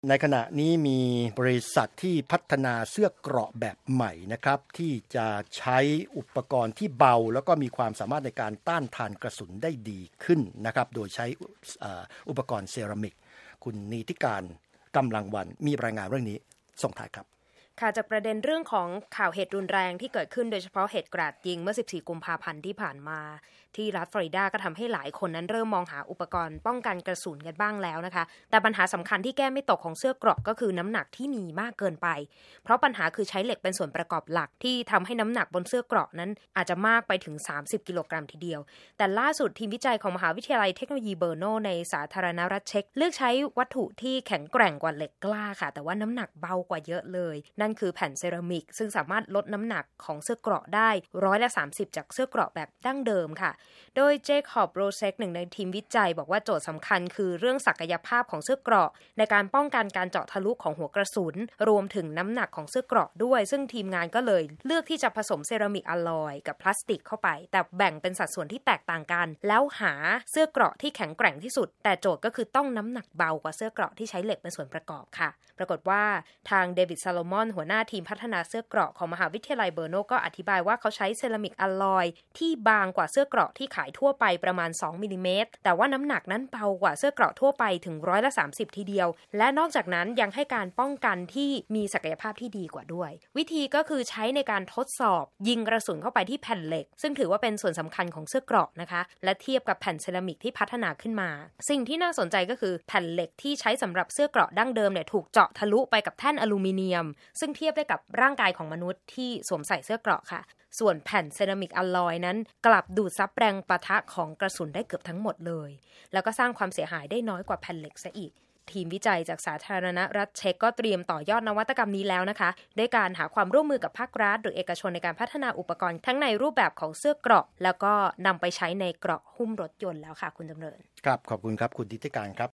ในขณะนี้มีบริษัทที่พัฒนาเสื้อเกราะแบบใหม่นะครับที่จะใช้อุปกรณ์ที่เบาแล้วก็มีความสามารถในการต้านทานกระสุนได้ดีขึ้นนะครับโดยใช้อุปกรณ์เซรามิกคุณนีติการกำลังวันมีรายงานเรื่องนี้ส่งท้ายครับค่ะจากประเด็นเรื่องของข่าวเหตุรุนแรงที่เกิดขึ้นโดยเฉพาะเหตุกราดยิงเมื่อ14กุมภาพันธ์ที่ผ่านมาที่รัฐฟลอริดาก็ทำให้หลายคนนั้นเริ่มมองหาอุปกรณ์ป้องกันกระสุนกันบ้างแล้วนะคะแต่ปัญหาสำคัญที่แก้ไม่ตกของเสื้อเกราะก็คือน้ำหนักที่มีมากเกินไปเพราะปัญหาคือใช้เหล็กเป็นส่วนประกอบหลักที่ทำให้น้ำหนักบนเสื้อเกราะนั้นอาจจะมากไปถึง30กิโลกรัมทีเดียวแต่ล่าสุดทีมวิจัยของมหาวิทยาลัยเทคโนโลยีเบอร์โนในสาธารณรัฐเช็กเลือกใช้วัตถุที่แข็งแกร่งกว่าเหล็กกล้าค่ะแต่ว่าน้ำหนักเบากว่าเยอะเลยนั่นคือแผ่นเซรามิกซึ่งสามารถลดน้ำหนักของเสื้อเกราะได้30%จากเสื้อเกราะแบบดั้งเดิมค่ะโดยเจคอบโรเซกหนึ่งในทีมวิจัยบอกว่าโจทย์สำคัญคือเรื่องศักยภาพของเสื้อเกราะในการป้องกันการเจาะทะลุของหัวกระสุนรวมถึงน้ำหนักของเสื้อเกราะด้วยซึ่งทีมงานก็เลยเลือกที่จะผสมเซรามิกอะลอยกับพลาสติกเข้าไปแต่แบ่งเป็นสัดส่วนที่แตกต่างกันแล้วหาเสื้อเกราะที่แข็งแกร่งที่สุดแต่โจทย์ก็คือต้องน้ำหนักเบากว่าเสื้อเกราะที่ใช้เหล็กเป็นส่วนประกอบค่ะปรากฏว่าทางเดวิดซาโลมอนหัวหน้าทีมพัฒนาเสื้อเกราะของมหาวิทยาลัยเบอร์โนก็อธิบายว่าเขาใช้เซรามิกอะลอยที่บางกว่าเสื้อเกราะที่ขายทั่วไปประมาณ2มิลลิเมตรแต่ว่าน้ำหนักนั้นเบากว่าเสื้อเกราะทั่วไปถึง30%ทีเดียวและนอกจากนั้นยังให้การป้องกันที่มีศักยภาพที่ดีกว่าด้วยวิธีก็คือใช้ในการทดสอบยิงกระสุนเข้าไปที่แผ่นเหล็กซึ่งถือว่าเป็นส่วนสำคัญของเสื้อเกราะนะคะและเทียบกับแผ่นเซรามิกที่พัฒนาขึ้นมาสิ่งที่น่าสนใจก็คือแผ่นเหล็กที่ใช้สำหรับเสื้อเกราะดั้งเดิมเนี่ยถูกเจาะทะลุไปกับแท่นอลูมิเนียมซึ่งเทียบได้กับร่างกายของมนุษย์ที่สวมใส่เสื้อเกราะค่ะส่วนแผ่นเซรามิกอะลอยนั้นกลับดูดซับแรงปะทะของกระสุนได้เกือบทั้งหมดเลยแล้วก็สร้างความเสียหายได้น้อยกว่าแผ่นเหล็กซะอีกทีมวิจัยจากสาธารณรัฐเช็กก็เตรียมต่อยอดนวัตกรรมนี้แล้วนะคะด้วยการหาความร่วมมือกับภาครัฐหรือเอกชนในการพัฒนาอุปกรณ์ทั้งในรูปแบบของเสื้อเกราะแล้วก็นำไปใช้ในเกราะหุ้มรถยนต์แล้วค่ะคุณจำเริญครับขอบคุณครับคุณนิติการครับ